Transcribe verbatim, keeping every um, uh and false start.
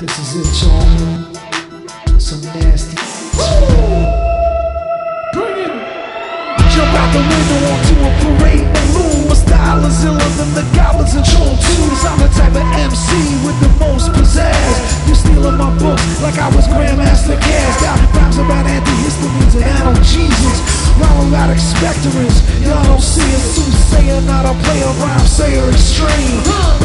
This is it, y'all. Some nasty. Bring it. Jump out the window onto a parade balloon. My style is iller than the goblins in Troll twos. I'm the type of M C with the most pizzazz. You stealing my books like I was Grandmaster Caz. Got rhymes about antihistamines and analgesics. Rhyme about expectorants. Y'all don't see it. Soothsayer, not a player, rhyme sayer extreme.